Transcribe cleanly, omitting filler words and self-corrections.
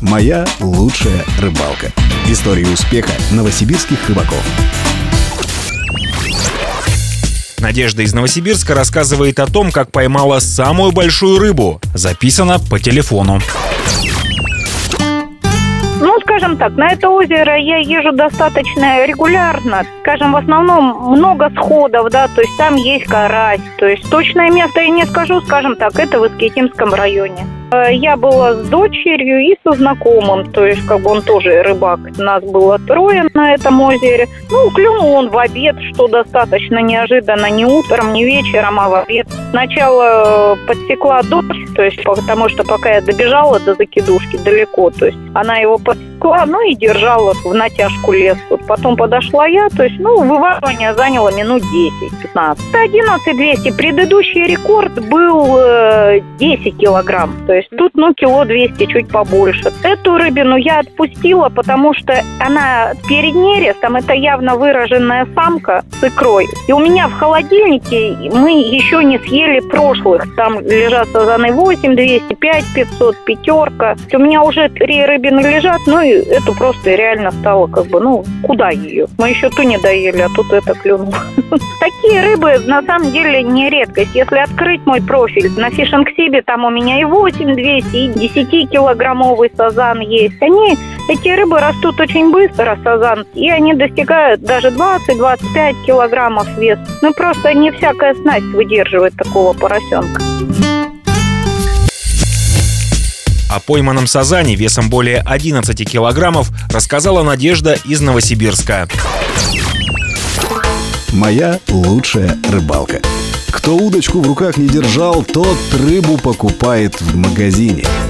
Моя лучшая рыбалка. История успеха новосибирских рыбаков. Надежда из Новосибирска рассказывает о том, как поймала самую большую рыбу. Записано по телефону. Скажем так, на это озеро я езжу достаточно регулярно. Скажем, в основном много сходов, да, то есть там есть карась. То есть точное место я не скажу, скажем так, это в Искитимском районе. Я была с дочерью и со знакомым, то есть он тоже рыбак. Нас было 3 на этом озере. Клюнул он в обед, что достаточно неожиданно, не утром, не вечером, а в обед. Сначала подсекла дочь, то есть потому что пока я добежала до закидушки далеко, то есть она его подсекла, и держала в натяжку лес. Потом подошла я, то есть, вываривание заняло минут 10-15. 11 200. Предыдущий рекорд был 10 килограмм. То есть тут, кило 200, чуть побольше. Эту рыбину я отпустила, потому что она перед нерестом, это явно выраженная самка с икрой. И у меня в холодильнике мы еще не съели прошлых. Там лежат сазаны 8 200, 5 500, пятерка. У меня уже 3 рыбины лежат, и эту просто реально стало куда ее? Мы еще ту не доели, а тут это клюнуло. Такие рыбы на самом деле не редкость. Если открыть мой профиль на FishingXib, там у меня и 8 200, и 10-килограммовый сазан есть. Эти рыбы растут очень быстро, сазан, и они достигают даже 20-25 килограммов вес. Просто не всякая снасть выдерживает такого поросенка. О пойманном сазане весом более 11 килограммов рассказала Надежда из Новосибирска. Моя лучшая рыбалка. Кто удочку в руках не держал, тот рыбу покупает в магазине.